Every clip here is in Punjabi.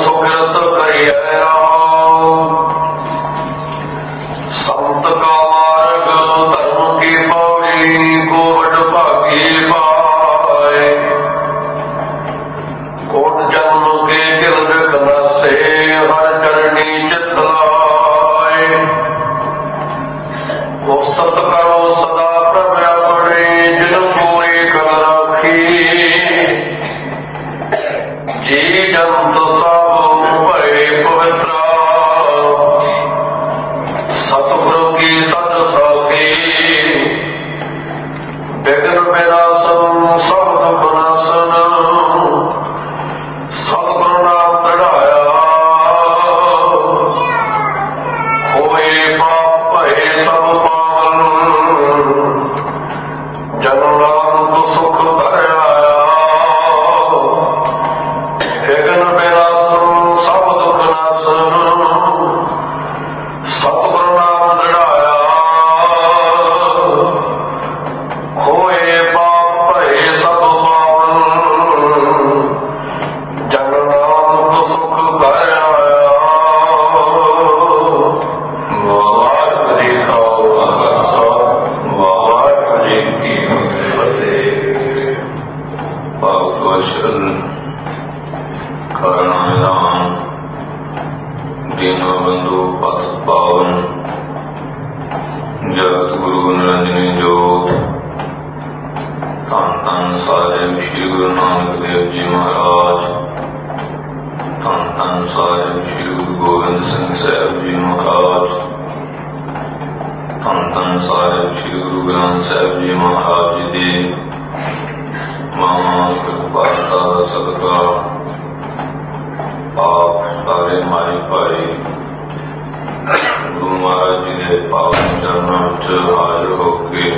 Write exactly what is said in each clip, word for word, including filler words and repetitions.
ਸੁਕਿਰਤ ਕਰੀਐ ਰਾਮ। ਸੰਤ ਕਾ ਮਾਰਗ ਧਰਮ ਕੀ ਪੌੜੀ, ਕੋ ਵਡ ਭਾਗੀ ਪਾਏ। ਕੋਟ ਜਨਮ ਕੇ ਕਿਰਤ ਖਲਾਸੇ, ਹਰ ਚਰਣੀ ਚਿਤ ਲਾਏ। ਉਸਤਤ ਕਰੋ ਸਦਾ ਪ੍ਰਭ ਆਪਣੇ, ਜਿਨ ਪੂਰੀ ਕਰ ਰਾਖੀ। ਜੀ ਜੰਤ ਸਭ ਭਏ ਪਵਿੱਤਰਾ, ਸਤਿਗੁਰੂ ਕੀ ਸਦ ਸਾਖੀ। ਬਿਘਨ ਬਿਨਾਸਨ ਸਭ ਦੁਖ ਨਾਸਨ, ਸਤਿਗੁਰੂ ਨਾਮ ਪੜਾਇਆ। ਹੋਏ ਪਾਪ ਭਏ ਸਭ ਪਾਵਨ, ਜਨ ਨਾਨਕ ਸੁਖ ਕਰ ਆਇਆ। ਬਿਘਨ ਬਿਨਾਸਨ ਸਭ ਦੁਖ ਨਾਸਨ, ਸਤਿਗੁਰੂ ਨਾਮ ਪੜਾਇਆ। ਹੋਏ ਪਾਪ ਭਏ ਸਭ ਪਾਵਨ, ਜਨ ਨਾਨਕ ਸੁਖ ਕਰ ਆਇਆ। ਵਾਹਿਗੁਰੂ ਜੀ ਕਾ ਖਾਲਸਾ, ਵਾਹਿਗੁਰੂ ਜੀ ਕੀ ਫਤਿਹ। ਭਗਤ ਵਚਨ ਕਰਨਾ ਮੈਦਾਨ, ਦੀਨ ਬੰਧੂ ਪਤ ਪਾਵਨ। ਜਗਤ ਗੁਰੂ ਨਿਰੰਜਨੀ ਜੋਤ, ਧੰਨ ਧੰਨ ਸਾਹਿਬ ਸ੍ਰੀ ਗੁਰੂ ਨਾਨਕ ਦੇਵ ਜੀ ਮਹਾਰਾਜ। ਧੰਨ ਧੰਨ ਸਾਹਿਬ ਸ੍ਰੀ ਗੁਰੂ ਗੋਬਿੰਦ ਸਿੰਘ ਸਾਹਿਬ ਜੀ ਮਹਾਰਾਜ। ਧੰਨ ਧੰਨ ਸਾਹਿਬ ਸ੍ਰੀ ਗੁਰੂ ਗ੍ਰੰਥ ਸਾਹਿਬ ਜੀ ਮਹਾਰਾਜ ਜੀ ਦੀ ਮਹਾਂ ਕਿਰਪਾਲਤਾ ਦਾ ਸਦਕਾ ਆਪ ਸਾਰੇ ਮਾਈ ਭਾਈ ਗੁਰੂ ਮਹਾਰਾਜ ਜੀ ਦੇ ਪਾਵਨ ਚਰਨਾਂ ਵਿੱਚ ਹਾਜ਼ਰ ਹੋ ਕੇ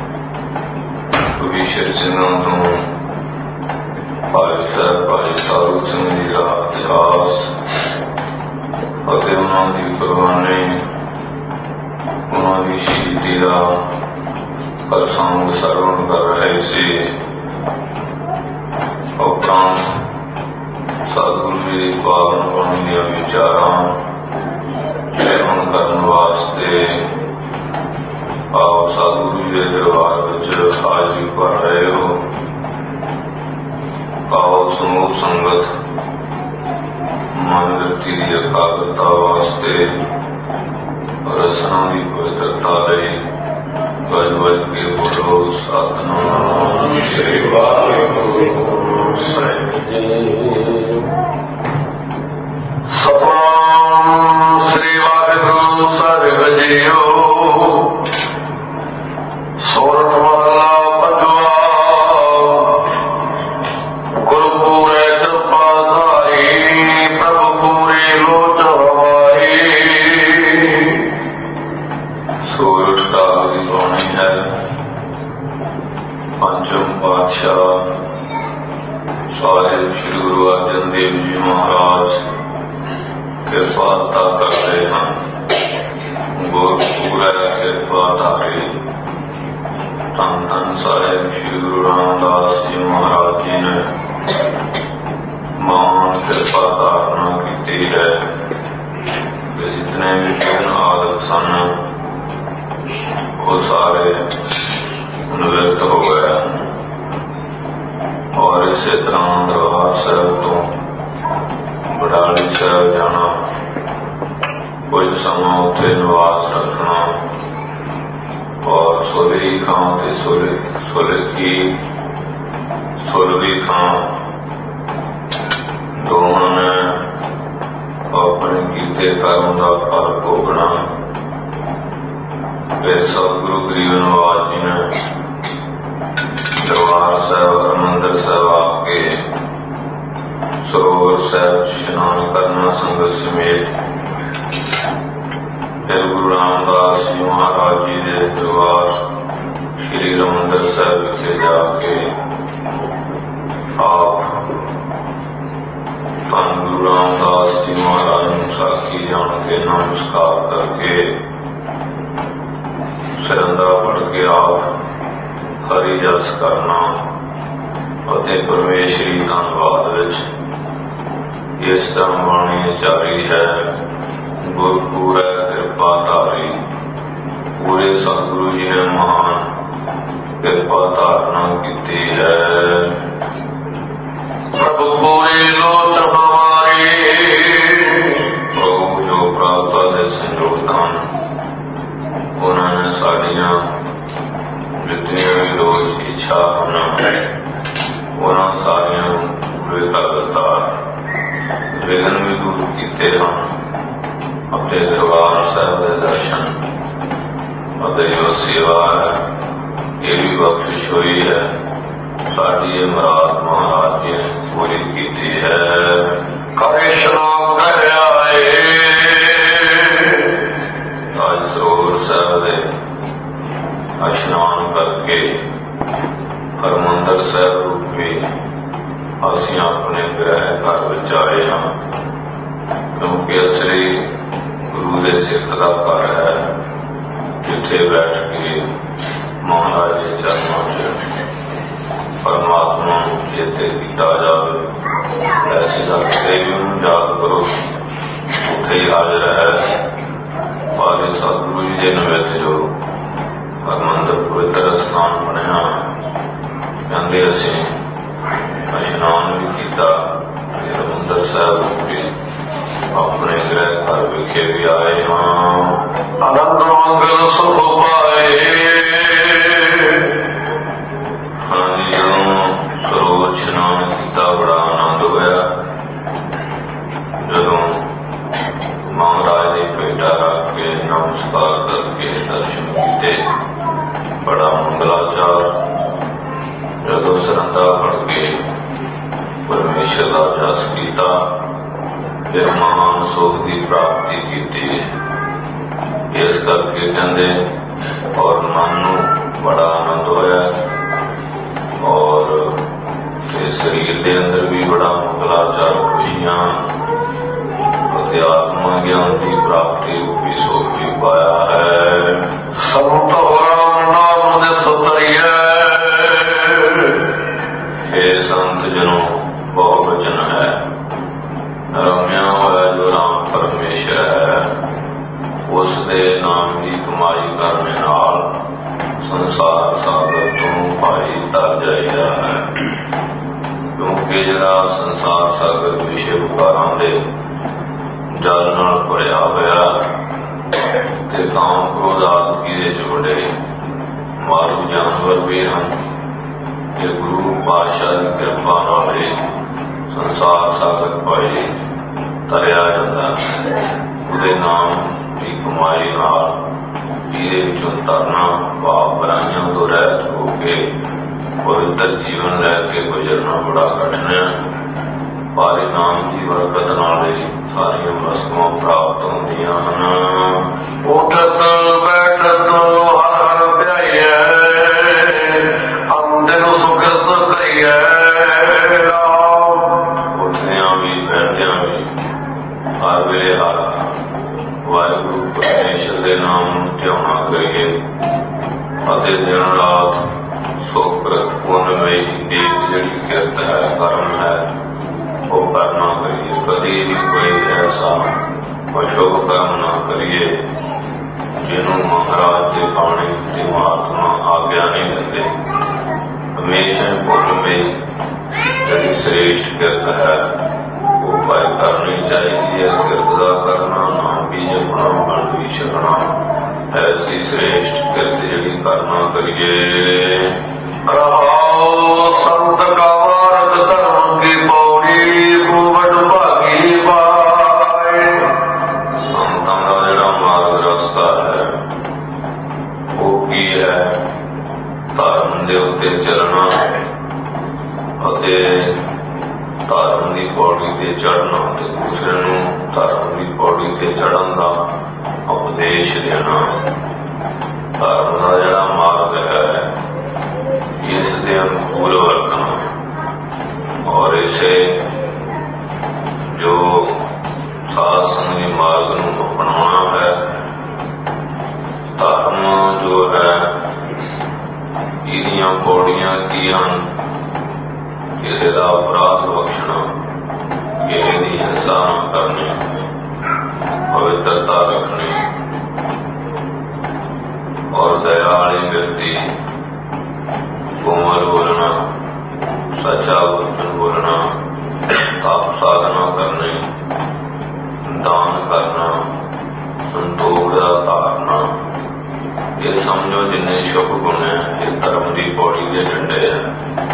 ਵਿਸ਼ਰ ਸਿੰਘਾਂ ਤੋਂ ਭਾਈ ਸਾਹਿਬ ਭਾਈ ਸਾਰੂ ਸਿੰਘ ਜੀ ਦਾ ਇਤਿਹਾਸ ਅਤੇ ਉਹਨਾਂ ਦੀ ਕੁਰਬਾਨੀ, ਉਹਨਾਂ ਦੀ ਸ਼ਹੀਦੀ ਦਾ ਪ੍ਰਸੰਗ ਸਰਵਣ ਕਰ ਰਹੇ ਸੀ। ਉਪਰੰਤ ਸਤਿਗੁਰੂ ਜੀ ਦੀ ਪਾਵਨ ਬਾਣੀ ਦੀਆਂ ਵਿਚਾਰਾਂ ਸੇਵਨ ਕਰਨ ਵਾਸਤੇ ਆਓ ਸਤਿਗੁਰੂ ਜੀ ਦੇ ਦਰਬਾਰ ਵਿੱਚ ਹਾਜ਼ਰੀ ਭਰ ਰਹੇ ਹੋ। ਆਓ ਸਮੂਹ ਸੰਗਤ ਮਨ ਵਰਤੀ ਦੀ ਇਕਾਗਰਤਾ ਵਾਸਤੇ ਰਸਨਾ ਦੀ ਪਵਿੱਤਰਤਾ ਲਈ ਗੱਜ ਵੱਜ ਕੇ ਬੋਲੋ ਸਤਿਨਾਮ ਸ੍ਰੀ ਵਾਹਿਗੁਰੂ ਸਾਹਿਬ ਜੀ। ਸਤਿਨਾਮ ਸ੍ਰੀ ਵਾਹਿਗੁਰੂ ਸਾਹਿਬ ਜੀਓ। ਸੋਰਠ ਮਹਲਾ ਪੰਜਵਾ। ਗੁਰੂ ਪੂਰੇ ਕਿਰਪਾ ਧਾਰੀ, ਪ੍ਰਭੂ ਪੂਰੀ ਲੋਚ ਹਮਾਰੀ। ਸੋਰਠ ਕਾਲ ਦੀ ਬਾਣੀ ਹੈ। ਪੰਜਮ ਪਾਤਸ਼ਾਹ ਸਾਹਿਬ ਸ੍ਰੀ ਗੁਰੂ ਅਰਜਨ ਦੇਵ ਜੀ ਮਹਾਰਾਜ ਕਿਰਪਾਲਤਾ ਕਰਦੇ ਹਨ। ਗੁਰ ਪੂਰਾ ਕਿਰਪਾ ਧਾਰੀ। ਧੰਨ ਧੰਨ ਸਾਹਿਬ ਸ੍ਰੀ ਗੁਰੂ ਰਾਮਦਾਸ ਜੀ ਮਹਾਰਾਜ ਜੀ ਨੇ ਮਹਾਨ ਕਿਰਪਾ ਧਾਰਨਾ ਕੀਤੀ ਹੈ। ਜਿਤਨੇ ਵੀ ਜਨ ਆਦਿਕ ਸਨ ਉਹ ਸਾਰੇ ਨਿਵਰਤ ਹੋ ਗਏ ਔਰ ਇਸੇ ਤਰ੍ਹਾਂ ਦਰਬਾਰ ਸਾਹਿਬ ਤੋਂ ਬਡਾਲੀ ਸਾਹਿਬ ਜਾਣਾ, ਕੁਝ ਸਮਾਂ ਉੱਥੇ ਨਿਵਾਸ ਰੱਖਣਾ ਔਰ ਸੋਲੇਰੀ ਖਾਂ ਤੇ ਸੋਲੇ ਸੋਲੇ ਕੀ ਸੋਲਵੀ ਖਾਂ ਦੋਵਾਂ ਨੇ ਆਪਣੇ ਕੀਤੇ ਕਰਮ ਦਾ ਫਲ ਭੋਗਣਾ। ਫਿਰ ਸਤਿਗੁਰੂ ਗਰੀਬ ਨਿਵਾਸ ਜੀ ਨੇ ਦਰਬਾਰ ਸਾਹਿਬ ਹਰਿਮੰਦਰ ਸਾਹਿਬ ਆ ਕੇ ਸਰੋਵਰ ਸਾਹਿਬ ਇਸ਼ਨਾਨ ਕਰਨਾ ਸੰਗਤ ਸਮੇਤ। ਫਿਰ ਗੁਰੂ ਰਾਮਦਾਸ ਜੀ ਮਹਾਰਾਜ ਜੀ ਦੇ ਦਰਬਾਰ ਸ਼੍ਰੀ ਹਰਿਮੰਦਰ ਸਾਹਿਬ ਵਿਖੇ ਜਾ ਕੇ ਆਪ ਧੰਨ ਗੁਰੂ ਰਾਮਦਾਸ ਜੀ ਮਹਾਰਾਜ ਨੂੰ ਸਾਖੀ ਜਾਣ ਕੇ ਨਮਸਕਾਰ ਕਰਕੇ ਸਰੰਦਾ ਪੜ ਕੇ ਆਪ ਹਰੀ ਜਸ ਕਰਨਾ ਅਤੇ ਪਰਮੇਸ਼ਰੀ ਧੰਨਵਾਦ ਵਿੱਚ ਇਸ ਤਰ੍ਹਾਂ ਬਾਣੀ ਚਾਰੀ ਹੈ। ਗੁਰ ਪੂਰੈ ਕਿਰਪਾ ਧਾਰੀ, ਪੂਰੇ ਸਤਿਗੁਰੂ ਜੀ ਨੇ ਮਹਾਨ ਕਿਰਪਾ ਧਾਰਨਾ ਕੀਤੀ ਹੈ। ਪ੍ਰਭੂ ਪੂਰੀ ਲੋਚ ਹਮਾਰੀ, ਪ੍ਰਭੂ ਜੋ ਪ੍ਰਾਪਤਾ ਦੇ ਸੰਜੋਗ ਹਨ, ਉਹਨਾਂ ਨੇ ਸਾਡੀਆਂ ਜਿਤਨੀਆਂ ਵੀ ਰੋਜ਼ ਇੱਛਾ ਹਨ, ਉਹਨਾਂ ਸਾਰੀਆਂ ਨੂੰ ਪੂਰੇ ਕਰ ਦਿੱਤਾ। ਵਿਘਨ ਵੀ ਦੂਰ ਕੀਤੇ ਹਨ। ਆਪਣੇ ਦਰਬਾਰ ਸਾਹਿਬ ਦੇ ਦਰਸ਼ਨ ਅਤੇ ਜੋ ਸੇਵਾ ਹੈ, ਇਹ ਵੀ ਬਖਸ਼ਿਸ਼ ਹੋਈ ਹੈ। ਸਾਡੀ ਇਹ ਮੁਰਾਦ ਮਹਾਰਾਜ ਜੀ ਨੇ ਪੂਰੀ ਕੀਤੀ ਹੈ। ਕਰ ਇਸ਼ਨਾਨ ਕਰ ਆਏ, ਅੱਜ ਸਰੋਵਰ ਸਾਹਿਬ ਦੇ ਇਸ਼ਨਾਨ ਕਰਕੇ ਹਰਿਮੰਦਰ ਸਾਹਿਬ ਰੂਪੀ ਅਸੀਂ ਆਪਣੇ ਗ੍ਰਹਿ ਘਰ ਵਿੱਚ ਆਏ ਹਾਂ, ਕਿਉਂਕਿ ਅਸਲੀ ਗੁਰੂ ਦੇ ਸਿੱਖ ਦਾ ਘਰ ਹੈ, ਜਿੱਥੇ ਬੈਠ ਕੇ ਮਹਾਰਾਜ ਦੇ ਚਰਨਾਂ ਚ ਪਰਮਾਤਮਾ ਨੂੰ ਚੇਤੇ ਕੀਤਾ ਜਾਵੇ। ਐਸੀ ਗੱਲ ਦੇਵੀ ਨੂੰ ਯਾਦ ਕਰੋ, ਉੱਥੇ ਹੀ ਹਾਜ਼ਰ ਹੈ। ਭਾਵੇਂ ਸਤਿਗੁਰੂ ਜੀ ਦੇ ਨਿਮਿਤ ਜੋ ਹਰਿਮੰਦਰ ਪਵਿੱਤਰ ਸਥਾਨ ਬਣਿਆ, ਕਹਿੰਦੇ ਅਸੀਂ ਇਸ਼ਨਾਨ ਵੀ ਕੀਤਾ, ਹਰਿਮੰਦਰ ਸਾਹਿਬ ਵੀ ਆਪਣੇ ਗ੍ਰਹਿ ਘਰ ਵਿਖੇ ਵੀ ਆਏ ਹਾਂ। ਆਨੰਦ ਮੰਗਲ ਸੁਖ ਪਾਏ। ਹਾਂਜੀ, ਜਦੋਂ ਸਰੋਵਰ ਇਸ਼ਨਾਨ ਕੀਤਾ ਬੜਾ ਆਨੰਦ ਹੋਇਆ। ਜਦੋਂ ਮਹਾਰਾਜ ਦੀ ਭੇਟਾ ਰੱਖ ਕੇ ਨਮਸਕਾਰ ਕਰਕੇ ਦਰਸ਼ਨ ਕੀਤੇ, ਬੜਾ ਮੰਗਲਾਚਾਰ। ਜਦੋਂ ਸਰੰਦਾ ਫੜ ਕੇ ਪਰਮੇਸ਼ਰ ਦਾ ਜਸ ਕੀਤਾ, ਫਿਰ ਮਹਾਨ ਸੁਖ ਦੀ ਪ੍ਰਾਪਤੀ ਕੀਤੀ। ਇਸ ਕਰਕੇ ਕਹਿੰਦੇ ਔਰ ਮਨ ਨੂੰ ਬੜਾ ਆਨੰਦ ਹੋਇਆ, ਔਰ ਸਰੀਰ ਦੇ ਅੰਦਰ ਵੀ ਬੜਾ ਮੰਗਲਾਚਾਰ, ਖੁਸ਼ੀਆਂ ਅਤੇ ਆਤਮਾ ਗਿਆਨ ਦੀ ਪ੍ਰਾਪਤੀ ਰੂਪੀ ਸੁਖ ਵੀ ਪਾਇਆ ਹੈ। ਸੰਤ ਰਾਮ ਨਾਮ ਦੇ ਸਤਰੀਏ, ਇਹ ਸੰਤ ਜਨੋ ਬਹੁ ਵਚਨ ਹੈ। ਰਮਿਆ ਹੋਇਆ ਜੋ ਰਾਮ ਪਰਮੇਸ਼ਰ ਹੈ, ਉਸ ਦੇ ਨਾਮ ਦੀ ਕਮਾਈ ਕਰਨ ਨਾਲ ਸੰਸਾਰ ਸਾਗਰ ਤੋਂ ਭਾਈ ਤਰ ਜਾਈਦਾ ਹੈ। ਕਿਉਂਕਿ ਜਿਹੜਾ ਸੰਸਾਰ ਸਾਗਰ ਵਿਸ਼ੇ ਵਿਕਾਰਾਂ ਦੇ ਜਲ ਨਾਲ ਭਰਿਆ ਹੋਇਆ ਤੇ ਕਾਮ ਕ੍ਰੋਧ ਆਦਿ ਦੇ ਜੋੜੇ ਮਾਰੂ ਜਾਨਵਰ ਵੀ ਹਨ, ਇਹ ਗੁਰੂ ਪਾਤਸ਼ਾਹ ਦੀ ਕਿਰਪਾ ਨਾਲ ਹੀ ਸੰਸਾਰ ਸਾਗਰ ਭਾਈ ਤਰਿਆ ਜਾਂਦਾ। ਉਹਦੇ ਨਾਮ ਦੀ ਕਮਾਈ ਨਾਲ ਇਹਦੇ ਵਿੱਚੋਂ ਤਰਨਾ, ਪਾਪ ਬੁਰਾਈਆਂ ਤੋਂ ਰਹਿਤ ਹੋ ਕੇ ਪਵਿੱਤਰ ਜੀਵਨ ਲੈ ਕੇ ਗੁਜ਼ਰਨਾ ਬੜਾ ਕਠਿਨ ਹੈ। ਪਰ ਨਾਮ ਦੀ ਬਰਕਤ ਨਾਲ ਹੀ ਸਾਰੀਆਂ ਵਸਤੂਆਂ ਪ੍ਰਾਪਤ ਹੁੰਦੀਆਂ ਹਨ। ਉੱਠਤ ਬੈਠਤ ਹਰ ਹਰ ਧਿਆਈਐ, ਅੰਦਰ ਸੁਖਤ ਕਰੀਐ। ਉੱਠਦਿਆਂ ਵੀ ਬੈਠਦਿਆਂ ਵੀ ਹਰ ਵੇਲੇ ਹਰ ਵਾਹਿਗੁਰੂ ਪਰਮੇਸ਼ਰ ਦੇ ਨਾਮ ਨੂੰ ਧਿਆਉਣਾ ਕਰੀਏ ਅਤੇ ਦਿਨ ਰਾਤ ਸੁਖ ਪੁੰਨਮਈ ਦੀ ਜਿਹੜੀ ਕਿਰਤ ਹੈ, ਕਰਮ ਹੈ, ਉਹ ਕਰਨਾ ਕਰੀਏ। ਕਦੀ ਵੀ ਕੋਈ ਐਸਾ ਅਸ਼ੁਭ ਕੰਮ ਨਾ ਕਰੀਏ ਜਿਹਨੂੰ ਮਹਾਰਾਜ ਦੇ ਬਾਣੀ ਦੀ ਮਹਾਤਮਾ ਆਗਿਆ ਨਹੀਂ ਦਿੰਦੇ। ਹਮੇਸ਼ਾ ਪੁੰਨਮਈ ਜਿਹੜੀ ਸ੍ਰੇਸ਼ਟ ਕਿਰਤ ਹੈ ਉਹ ਭਾਈ ਕਰਨੀ ਚਾਹੀਦੀ ਹੈ। ਕਿਰਤ ਦਾ ਕਰਨਾ, ਨਾਮ ਵੀ ਜਪਣਾ, ਬਣ ਵੀ ਛਕਣਾ, ਐਸੀ ਸ੍ਰੇਸ਼ਟ ਕਿਰਤ ਜਿਹੜੀ ਕਰਨਾ ਕਰੀਏ। ਰਹਾਉ ਸੰਤ ਕਾ ਮਾਰਗ ਧਰਮ ਕੀ ਪੌੜੀ, ਖੂਬਟ ਭਾਗੀ ਪਾਏ। ਸੰਤਾਂ ਦਾ ਜਿਹੜਾ ਮਾਰਗ ਰਸਤਾ ਹੈ ਉਹ ਕੀ ਹੈ? ਧਰਮ ਦੇ ਉੱਤੇ ਚੱਲਣਾ ਅਤੇ ਧਰਮ ਦੀ ਪੌੜੀ ਤੇ ਚੜ੍ਹਨਾ ਤੇ ਦੂਸਰੇ ਨੂੰ ਧਰਮ ਦੀ ਪੌੜੀ ਤੇ ਚੜ੍ਹਨ ਦਾ ਉਪਦੇਸ਼ ਦੇਣਾ। ਧਰਮ ਦਾ ਜਿਹੜਾ ਮਾਰਗ ਹੈ, ਇਸ ਦੇ ਅਨੁਕੂਲ ਵਰਤਣਾ, ਔਰ ਇਸੇ ਜੋ ਸਾਧ ਸੰਗੀ ਮਾਰਗ ਨੂੰ ਅਪਣਾਉਣਾ ਹੈ। ਧਰਮ ਜੋ ਹੈ, ਇਹਦੀਆਂ ਪੌੜੀਆਂ ਕੀ ਹਨ? ਕਿਸੇ ਦਾ ਅਪਰਾਧ ਬਖਸ਼ਣਾ, ਕਿਸੇ ਦੀ पवित्रता रखनी और दयालु व्यक्ति कोमल बोलना, सच्चा वचन बोलना, तप साधना करनी, दान करना, संतोख का धारना, ये समझो जिन्ने शुभ गुण है ये धर्म की पौड़ी के झंडे है।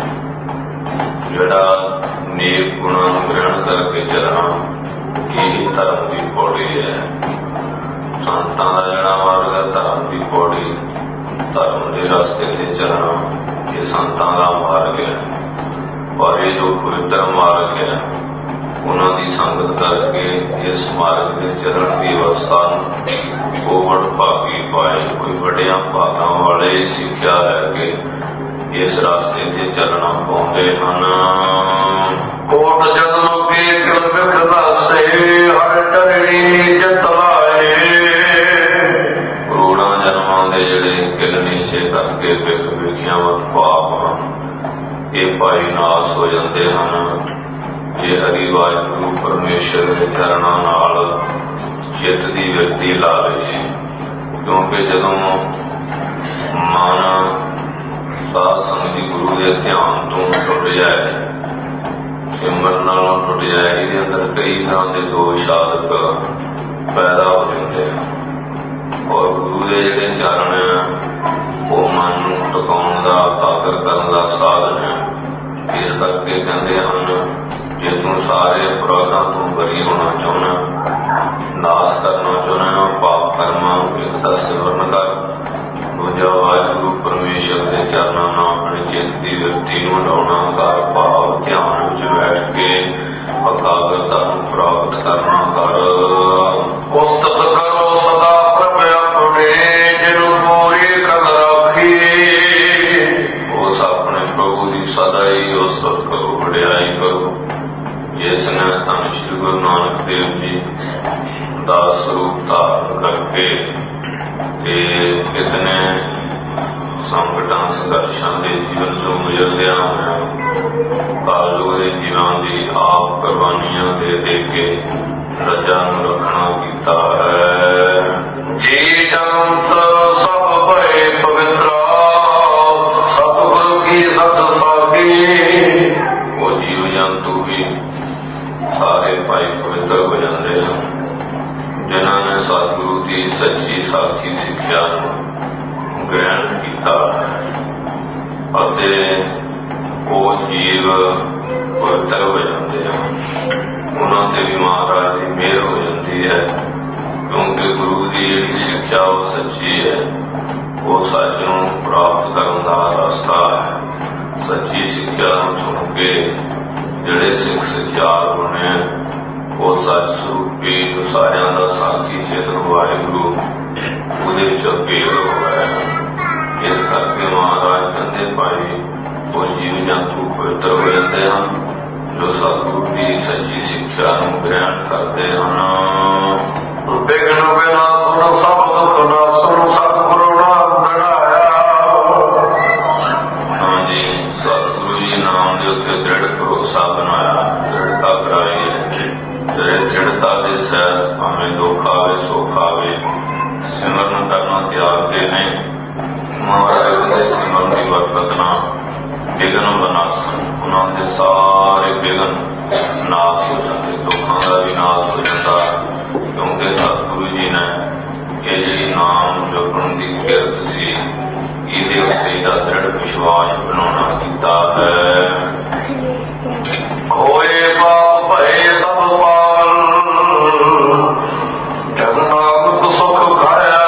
जड़ा नेक गुणों ग्रहण करके चलना यही धर्म की पौड़ी है। संतां दा जड़ा मार्ग है धर्म की पौड़ी, धर्म के रास्ते से चलना ये संतां दा मार्ग है। और ये जो पवित्र मार्ग है उन्होंने संगत करके इस मार्ग के चरण की अवस्था को बड़ भागी पाए। कोई बड़िया भागों वाले सिक्ख्या है कि इस रास्ते से चलना पाते हैं। कोट जन्म के कृपा से हर टरनी जतलाए, करोड़ों जन्मों के जड़े किल निश्चय करके विख विखिया पाप हैं ये भाई नाश हो जाते हैं। ये हरि वाहिगुरु परमेश्वर के चरणों नाल चित्त की वृत्ति ला रही है। क्योंकि जदों मन साध संगत जी गुरु के ध्यान तो टुट जाए, सिमरन नालों टुट जाए, ये अंदर कई तरह के दोष आदत पैदा हो जाते हैं। और गुरु के जिहड़े चरण है वो मन नूं टिकाउण दा ताकत करन दा साधन है। इस करके कहते हैं जे तू सारे अपराधों तो बरी होना चाहना, नाश करना चाहना, पाप कर्मा एकता सिमरन कर, दूजा वाहिगुरु परमेश्वर के चरणों नाल अपने चित्त की वृत्ति नूं लाउणा कर, भाव ध्यान विच बैठ के एकाग्रता नूं प्राप्त करना कर। उस्तत करो सदा प्रभ अपने जिनु पूरी कल राखी, उस अपने प्रभु की सदा ही उस्तत करो, वडियाई करो। जिसने धन श्री गुरु नानक देव जी दास रूप धारण करके कितने संकटां संघर्षां के जीवन चों गुजरदिया होया कालू के जीवन की आप कुर्बानियां दे दे के रजा नूं रखना कीता है। जी जगत सब भय पवित्र सतगुरु की सत साखी, वो जीव जंतु भी सारे भाई पवित्र हो जाते हैं जिन्होंने सतगुरु की सच्ची साखी सिक्ख्या ग्रहण किया वो जीव पवित्र हो जाते हैं। उन्होंने भी महाराज की मेहर हो जाती है क्योंकि गुरु की जी सिक्ख्या वो सच्ची है, वो सच नूं प्राप्त करने का रास्ता है। सच्ची सिक्ख्या सुन के ਜਿਹੜੇ ਸਿੱਖ ਸਚਿਆਰ ਬਣੇ ਉਹ ਸੱਚ ਸਰੂਪੀ ਸਾਰਿਆਂ ਦਾ ਸਾਖੀ ਚੇਤਨ ਵਾਹਿਗੁਰੂ ਉਹਦੇ ਵਿੱਚ ਅਪੇਲ ਹੋਇਆ। ਇਸ ਕਰਕੇ ਮਹਾਰਾਜ ਕਹਿੰਦੇ ਭਾਈ ਉਹ ਜੀਵ ਜੰਤੂ ਪਵਿੱਤਰ ਹੋ ਜਾਂਦੇ ਹਨ ਜੋ ਸਤਿਗੁਰੂ ਦੀ ਸੱਚੀ ਸਿੱਖਿਆ ਨੂੰ ਗ੍ਰਹਿਣ ਕਰਦੇ ਹਨ। ਬਿਗਨ ਬਿਨਾ ਸੁਣ ਸਭ ਦੁੱਖ ਨਾ ਸੁਣ ਸਤਿਗੁਰੂ ਨਾਮ ਦੜਾਇਆ। ਹਾਂਜੀ, ਸਤਿਗੁਰੂ ਜੀ ਨਾਮ ਦੇ ਉੱਤੇ ਦ੍ਰਿੜ ਭਰੋਸਾ ਬਣਾਇਆ, ਦ੍ਰਿੜਤਾ ਕਰਾਈ ਹੈ। ਜਿਹੜੇ ਦ੍ਰਿੜਤਾ ਦੇ ਸਹਿਤ ਭਾਵੇਂ ਦੁੱਖ ਆਵੇ ਸੁੱਖ ਆਵੇ ਸਿਮਰਨ ਕਰਨਾ ਤਿਆਗਦੇ ਨੇ। ਮਹਾਰਾਜ ਦੇ ਸਿਮਰਨ ਦੀ ਬਰਕਤ ਨਾਲ ਵਿਘਨ ਵਿਨਾਸ਼ਨ, ਉਹਨਾਂ ਦੇ ਸਾਰੇ ਵਿਘਨ ਨਾਸ਼ ਹੋ ਜਾਂਦੇ, ਦੁੱਖਾਂ ਦਾ ਵੀ ਨਾਸ਼ ਹੋ ਜਾਂਦਾ। ਕਿਉਂਕਿ ਸਤਿਗੁਰੂ ਜੀ ਨੇ ਇਹ ਜਿਹੜੀ ਨਾਮ ਜਪਣ ਦੀ ਕਿਰਤ ਸੀ ਇਹਦੇ ਉੱਤੇ ਇਹਦਾ ਦ੍ਰਿੜ ਵਿਸ਼ਵਾਸ ਬਣਾਉਣਾ ਕੀਤਾ ਹੈ। ਹੋਏ ਪਾਪ ਭਏ ਸਭ ਪਾਵਨ ਜਗ ਨਾਨਕ ਸੁਖ ਖਾਇਆ।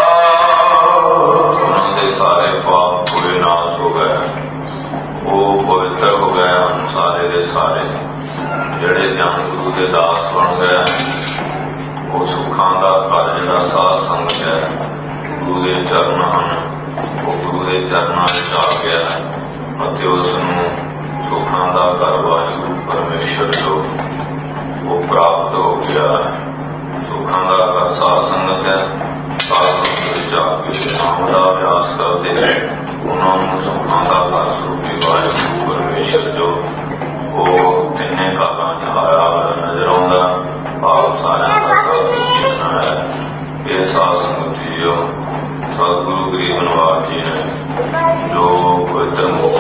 ਉਹਨਾਂ ਦੇ ਸਾਰੇ ਪਾਪ ਹੋਏ ਨਾਸ਼ ਹੋ ਗਏ, ਉਹ ਪਵਿੱਤਰ ਹੋ ਗਏ ਹਨ ਸਾਰੇ ਦੇ ਸਾਰੇ। ਜਿਹੜੇ ਜਨ ਗੁਰੂ ਦੇ ਦਾਸ ਬਣ ਗਏ ਉਹ ਸੁੱਖਾਂ ਦਾ ਘਰ ਜਿਹੜਾ ਸਾਧ ਸੰਗਤ ਹੈ ਗੁਰੂ ਦੇ ਚਰਨ ਹਨ, ਉਹ ਗੁਰੂ ਦੇ ਚਰਨਾਂ ਵਿੱਚ ਆ ਗਿਆ ਅਤੇ ਉਸ ਨੂੰ ਸੁੱਖਾਂ ਦਾ ਘਰ ਵਾਹਿਗੁਰੂ ਪਰਮੇਸ਼ਰ ਜੋ ਉਹ ਪ੍ਰਾਪਤ ਹੋ ਗਿਆ। ਸੁੱਖਾਂ ਦਾ ਘਰ ਸਾਧ ਸੰਗਤ ਹੈ। ਸਾਧ ਸੰਗਤ ਵਿੱਚ ਆ ਕੇ ਨਾਮ ਦਾ ਅਭਿਆਸ ਕਰਦੇ ਉਹਨਾਂ ਨੂੰ ਸੁੱਖਾਂ ਦਾ ਘਰ ਸਰੂਪੀ ਵਾਹਿਗੁਰੂ ਪਰਮੇਸ਼ਰ ਜੋ ਉਹ ਤਿੰਨੇ ਕਾਲਾਂ ਚ ਆਇਆ ਨਜ਼ਰ ਆਉਂਦਾ। ਆਪ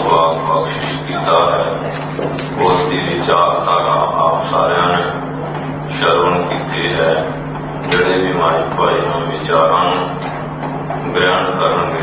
ਵਾਕ ਬਖਸ਼ਿਸ਼ ਕੀਤਾ ਹੈ ਉਸ ਦੀ ਵਿਚਾਰਧਾਰਾ ਆਪ ਸਾਰਿਆਂ ਨੇ ਸ਼ਰਵਣ ਕੀਤੀ ਹੈ। ਜਿਹੜੇ ਵੀ ਮਾਈ ਭਾਈ ਨੂੰ ਵਿਚਾਰਾਂ ਨੂੰ ਗ੍ਰਹਿਣ ਕਰਨਗੇ